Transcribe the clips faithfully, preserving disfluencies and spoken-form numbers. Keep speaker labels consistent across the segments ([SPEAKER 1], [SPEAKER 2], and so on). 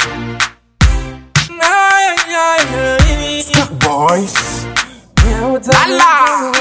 [SPEAKER 1] Boys.
[SPEAKER 2] Allah.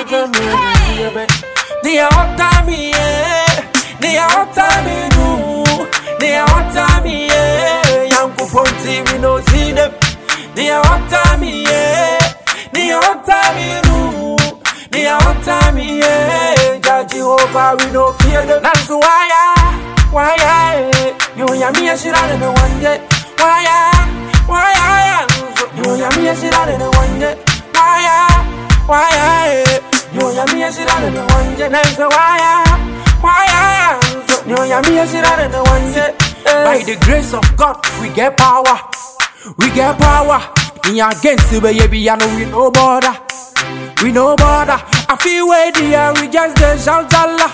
[SPEAKER 2] They are hot time, yeah. They are hot time, yeah. They are hot time, yeah. Young Kuponti, we no see them. They are hot time, yeah. They are hot time, yeah. They are hot time, yeah. Judge Jehovah, we no fear them. That's why I, why I, you and me, I should have the one day. Why I, why I, you and me, I should have the one day. Why I, why I, you and me, I should have the one day. That's why I, why I, you and me, I should have the one day. By the grace of God, we get power. We get power. In your against the baby, I know we no border. We no border. I feel way there, we just the shout Allah.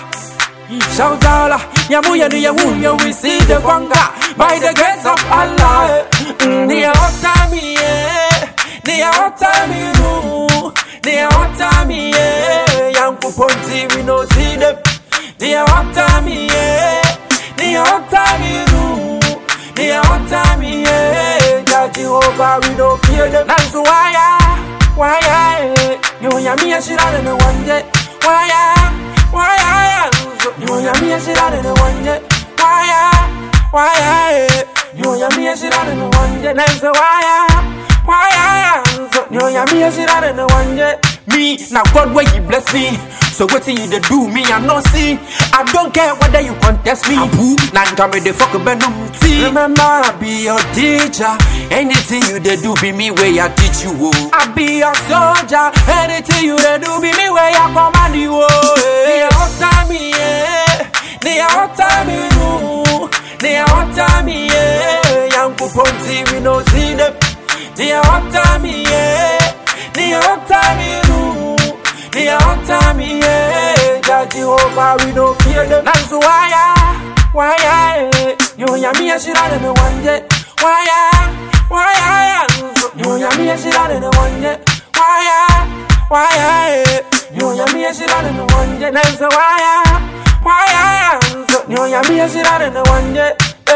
[SPEAKER 2] Shout Allah. Yamu ya ni yamu ya we see the conga. By the grace of Allah. They are hot time, yeah. They are hot time, you. They are hot time, yeah. Young Kuponti, we no see them. They are hot time, yeah. They are hot time, you. They are hot time, yeah. Judge Jehovah, we don't fear them. That's why I, why I, you and me, I should have the one day. Why I, why I, you and me, I should have the one day. Why I, why I, you and me, I should have the one day. That's why I, why I, you and me, I should have the one day. Me, now God where you bless me. So what you they do me, I no see. I don't care whether you contest me. Boo, now come with the fuck benum tea. Remember, I be your teacher. Anything you they do be me where I teach you. Oh. I be your soldier. Anything you they do be me where I command you. Oh. They are hot time, yeah. They are hot time, you. They are hot time, yeah. Young Kuponti, we no see them. They are hot time, yeah. They are hot time, you. They are hot time, yeah. Judge Jehovah, we don't fear them. That's why I, why I, you and me, I should have the one day. Why I, why I, you and me, I should have the one day. Why I, why I, you and me, I should have the one day. That's why I, why I, you and me, I should have the one day.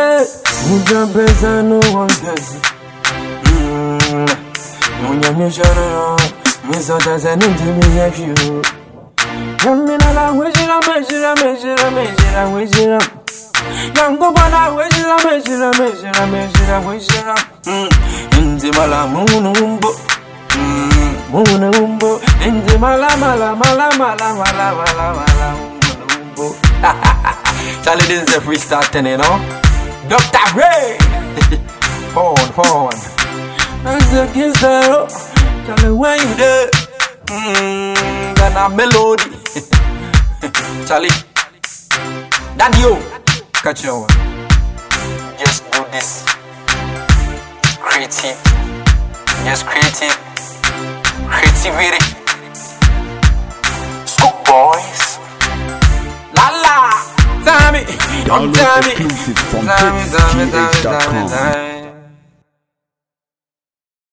[SPEAKER 2] Who jump is no one does. You and me, should have. Miss out as an intimate of you. Young men are wishing a measure, a measure, a measure, a measure. Young go on, I wish a measure, a measure, a measure, a measure. In the Mala Moonumbo, Moonumbo, in the Mala Mala Mala Mala Mala Mala Mala. Charlie, this is a freestyle ten, you know. Doctor Ray. Phone, phone. That's the kiss there. Tell me when you there, mmm, then a melody. Charlie, Daddy, yo, catch your one. Just do this. Creative, just creative, creativity. Scoop boys, la la, Tommy,
[SPEAKER 3] Download exclusive from
[SPEAKER 2] Tommy, Tommy, Tommy,
[SPEAKER 3] Tommy,
[SPEAKER 2] Tommy, Tommy.